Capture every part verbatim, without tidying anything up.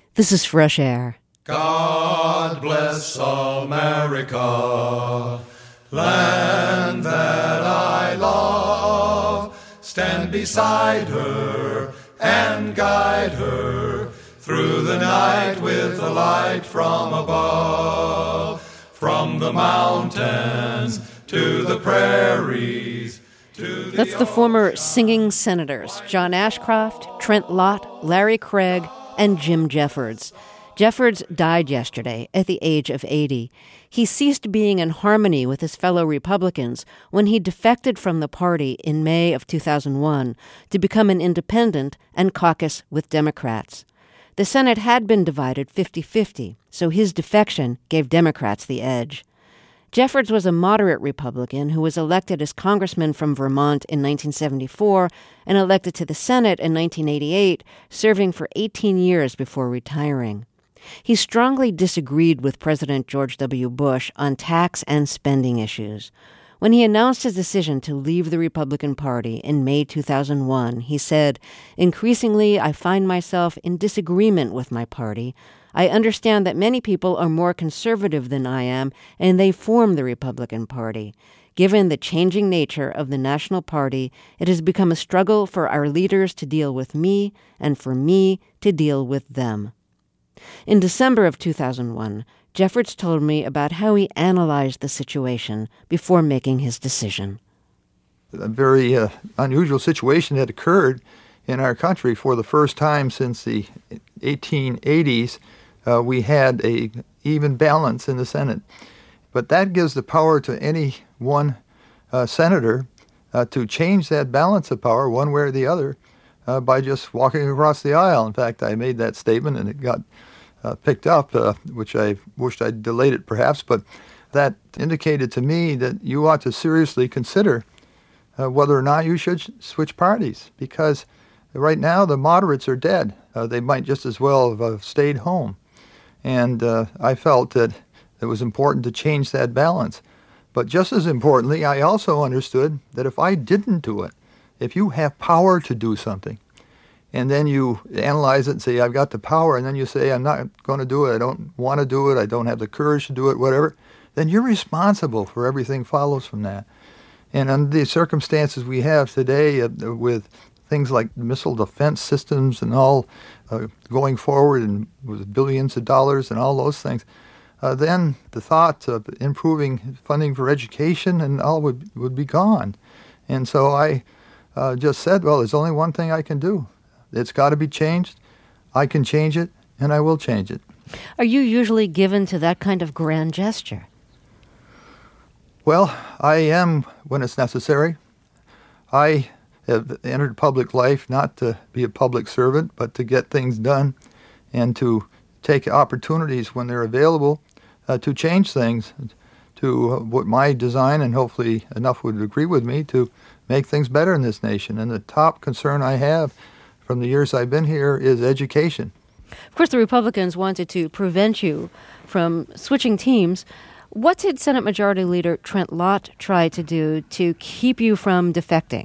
This is Fresh Air. God bless America, land that I love. Stand beside her and guide her through the night with a light from above. From the mountains to the prairies. To the That's the former singing senators, John Ashcroft, Trent Lott, Larry Craig, and Jim Jeffords. Jeffords died yesterday at the age of eighty. He ceased being in harmony with his fellow Republicans when he defected from the party in May of two thousand one to become an independent and caucus with Democrats. The Senate had been divided fifty-fifty, so his defection gave Democrats the edge. Jeffords was a moderate Republican who was elected as congressman from Vermont in nineteen seventy-four and elected to the Senate in nineteen eighty-eight, serving for eighteen years before retiring. He strongly disagreed with President George W. Bush on tax and spending issues. When he announced his decision to leave the Republican Party in May two thousand one, he said, "Increasingly, I find myself in disagreement with my party. I understand that many people are more conservative than I am, and they form the Republican Party. Given the changing nature of the National Party, it has become a struggle for our leaders to deal with me and for me to deal with them." In December of two thousand one, Jeffords told me about how he analyzed the situation before making his decision. A very uh, unusual situation had occurred in our country. For the first time since the eighteen eighties, uh, we had a even balance in the Senate. But that gives the power to any one uh, senator uh, to change that balance of power one way or the other uh, by just walking across the aisle. In fact, I made that statement and it got uh, picked up, uh, which I wished I'd delayed it perhaps, but that indicated to me that you ought to seriously consider uh, whether or not you should sh- switch parties, because right now the moderates are dead. Uh, they might just as well have uh, stayed home. And uh, I felt that it was important to change that balance. But just as importantly, I also understood that if I didn't do it, if you have power to do something, and then you analyze it and say, I've got the power, and then you say, I'm not going to do it, I don't want to do it, I don't have the courage to do it, whatever, then you're responsible for everything follows from that. And under the circumstances we have today uh, with things like missile defense systems and all uh, going forward and with billions of dollars and all those things, uh, then the thought of improving funding for education and all would, would be gone. And so I uh, just said, well, there's only one thing I can do. It's got to be changed. I can change it, and I will change it. Are you usually given to that kind of grand gesture? Well, I am when it's necessary. I have entered public life not to be a public servant, but to get things done and to take opportunities when they're available uh, to change things to uh, what my design, and hopefully enough would agree with me, to make things better in this nation. And the top concern I have from the years I've been here is education. Of course, the Republicans wanted to prevent you from switching teams. What did Senate Majority Leader Trent Lott try to do to keep you from defecting?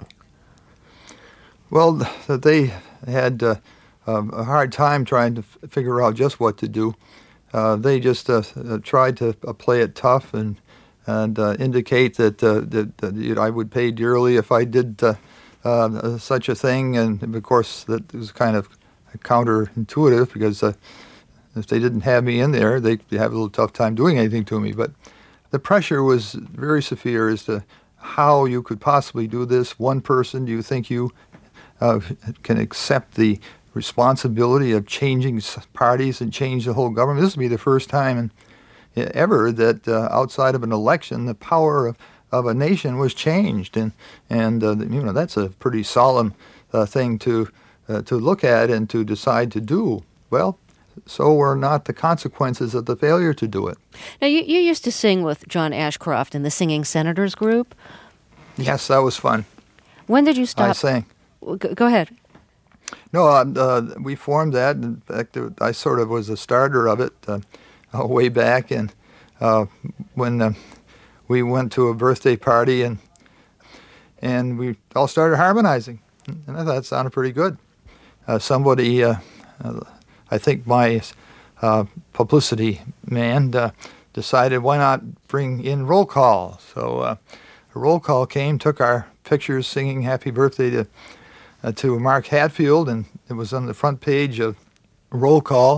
Well, they had uh, a hard time trying to f- figure out just what to do. Uh, they just uh, tried to uh, play it tough and and uh, indicate that, uh, that, that you know, I would pay dearly if I did uh, uh, such a thing. And, of course, that was kind of counterintuitive because uh, if they didn't have me in there, they'd have a little tough time doing anything to me. But the pressure was very severe as to how you could possibly do this. One person, do you think you uh, can accept the responsibility of changing parties and change the whole government? This would be the first time in, ever that uh, outside of an election, the power of, of a nation was changed. And, and uh, you know, that's a pretty solemn uh, thing to uh, to look at and to decide to do. Well, so were not the consequences of the failure to do it. Now, you, you used to sing with John Ashcroft in the Singing Senators group. Yes, that was fun. When did you stop? I sang. Go, go ahead. No, uh, uh, we formed that. In fact, I sort of was the starter of it uh, uh, way back. And uh, when uh, we went to a birthday party and and we all started harmonizing. And I thought it sounded pretty good. Uh, somebody, uh, uh, I think my uh, publicity man uh, decided why not bring in roll call. So uh, a roll call came, took our pictures singing happy birthday to uh, to Mark Hatfield, and it was on the front page of roll call.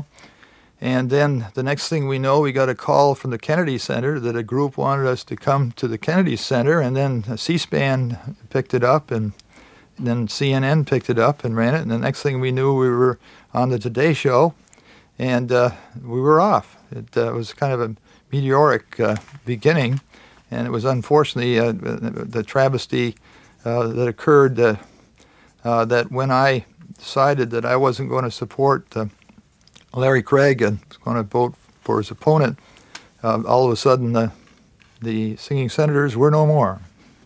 And then the next thing we know, we got a call from the Kennedy Center that a group wanted us to come to the Kennedy Center, and then C-SPAN picked it up, and then C N N picked it up and ran it, and the next thing we knew, we were on the Today Show, and uh, we were off. It uh, was kind of a meteoric uh, beginning, and it was unfortunately uh, the travesty uh, that occurred uh, uh, that when I decided that I wasn't going to support uh, Larry Craig and was going to vote for his opponent, uh, all of a sudden the, the Singing Senators were no more.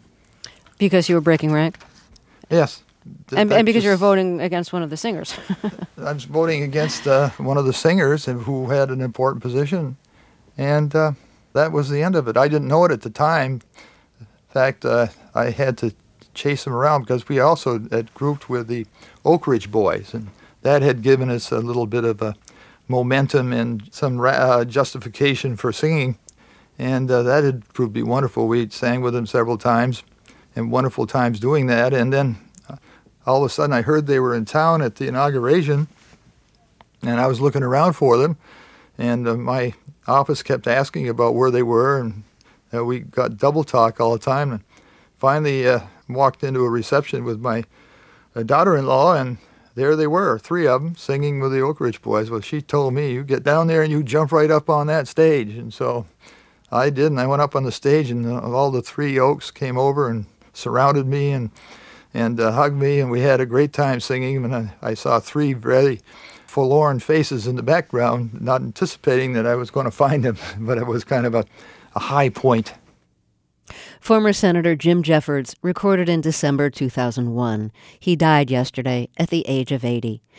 Because you were breaking rank? Yes. Th- and, and because just, you were voting against one of the singers. I was voting against uh, one of the singers who had an important position, and uh, that was the end of it. I didn't know it at the time. In fact, uh, I had to chase him around because we also had grouped with the Oak Ridge Boys, and that had given us a little bit of a momentum and some uh, justification for singing, and uh, that had proved to be wonderful. We sang with them several times, and wonderful times doing that, and then uh, all of a sudden I heard they were in town at the inauguration, and I was looking around for them, and uh, my office kept asking about where they were, and uh, we got double talk all the time, and finally uh, walked into a reception with my uh, daughter-in-law, and there they were, three of them, singing with the Oak Ridge Boys. Well, she told me, you get down there and you jump right up on that stage. And so I did, and I went up on the stage, and uh, all the three Oaks came over and surrounded me and and uh, hugged me, and we had a great time singing. And I, I saw three very forlorn faces in the background, not anticipating that I was going to find them, but it was kind of a, a high point. Former Senator Jim Jeffords recorded in December two thousand one. He died yesterday at the age of eighty.